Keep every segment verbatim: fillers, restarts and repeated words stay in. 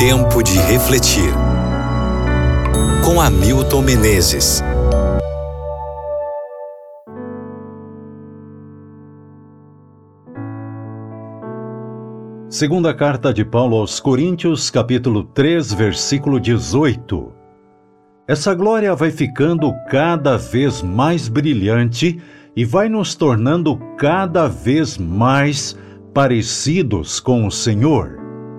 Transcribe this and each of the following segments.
Tempo de refletir. Com Hamilton Menezes. Segunda carta de Paulo aos Coríntios, capítulo três, versículo dezoito. Essa glória vai ficando cada vez mais brilhante e vai nos tornando cada vez mais parecidos com o Senhor.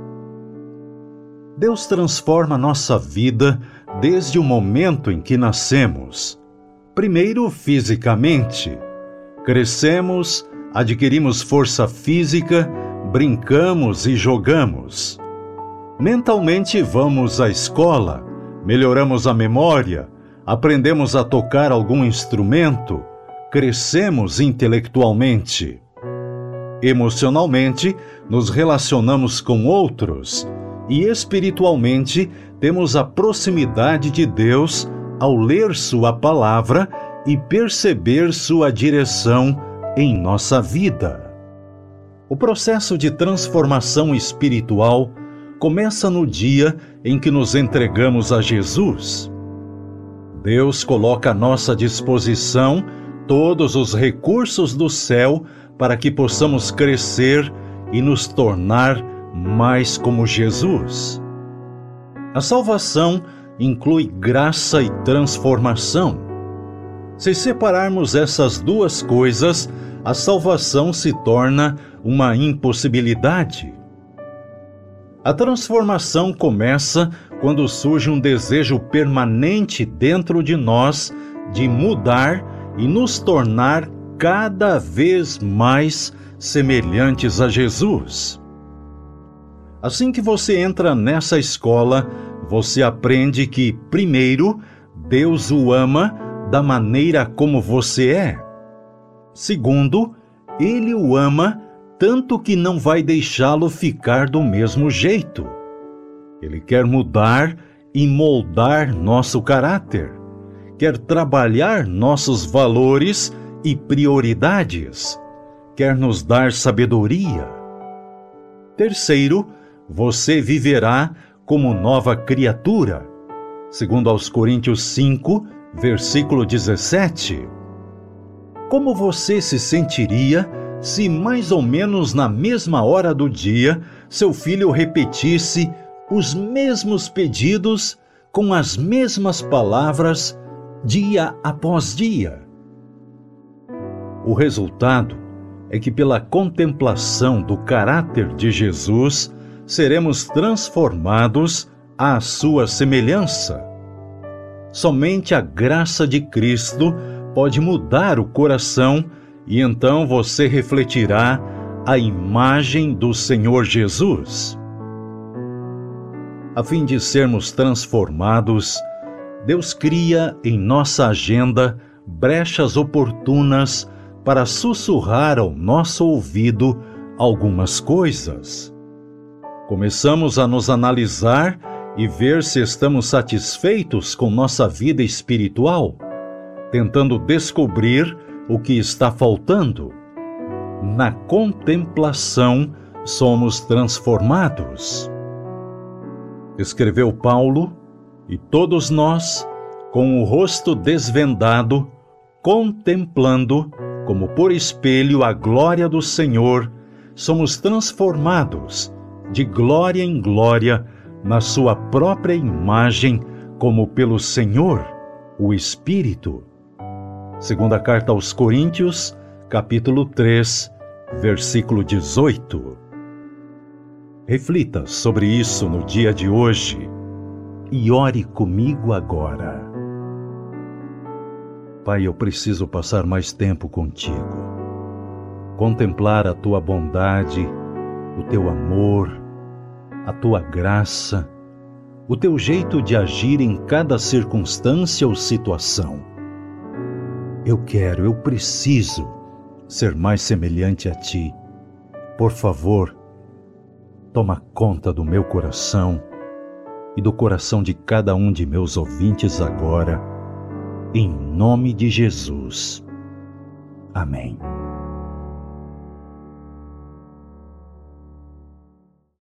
Deus transforma nossa vida desde o momento em que nascemos. Primeiro, fisicamente. Crescemos, adquirimos força física, brincamos e jogamos. Mentalmente, vamos à escola, melhoramos a memória, aprendemos a tocar algum instrumento, crescemos intelectualmente. Emocionalmente, nos relacionamos com outros e espiritualmente temos a proximidade de Deus ao ler Sua palavra e perceber Sua direção em nossa vida. O processo de transformação espiritual começa no dia em que nos entregamos a Jesus. Deus coloca à nossa disposição todos os recursos do céu para que possamos crescer e nos tornar mais como Jesus. A salvação inclui graça e transformação. Se separarmos essas duas coisas, a salvação se torna uma impossibilidade. A transformação começa quando surge um desejo permanente dentro de nós de mudar e nos tornar cada vez mais semelhantes a Jesus. Assim que você entra nessa escola, você aprende que, primeiro, Deus o ama da maneira como você é. Segundo, Ele o ama tanto que não vai deixá-lo ficar do mesmo jeito. Ele quer mudar e moldar nosso caráter. Quer trabalhar nossos valores e prioridades. Quer nos dar sabedoria. Terceiro, você viverá como nova criatura. Segundo aos Coríntios cinco, versículo dezessete. Como você se sentiria se mais ou menos na mesma hora do dia seu filho repetisse os mesmos pedidos com as mesmas palavras dia após dia? O resultado é que pela contemplação do caráter de Jesus, seremos transformados à sua semelhança. Somente a graça de Cristo pode mudar o coração e então você refletirá a imagem do Senhor Jesus. A fim de sermos transformados, Deus cria em nossa agenda brechas oportunas para sussurrar ao nosso ouvido algumas coisas. Começamos a nos analisar e ver se estamos satisfeitos com nossa vida espiritual, tentando descobrir o que está faltando. Na contemplação, somos transformados. Escreveu Paulo, e todos nós, com o rosto desvendado, contemplando, como por espelho, a glória do Senhor, somos transformados de glória em glória na sua própria imagem, como pelo Senhor, o Espírito. Segunda carta aos Coríntios, capítulo três, versículo dezoito. Reflita sobre isso no dia de hoje e ore comigo agora. Pai, eu preciso passar mais tempo contigo, contemplar a tua bondade, o teu amor, a tua graça, o teu jeito de agir em cada circunstância ou situação. Eu quero, eu preciso ser mais semelhante a ti. Por favor, toma conta do meu coração e do coração de cada um de meus ouvintes agora, em nome de Jesus. Amém.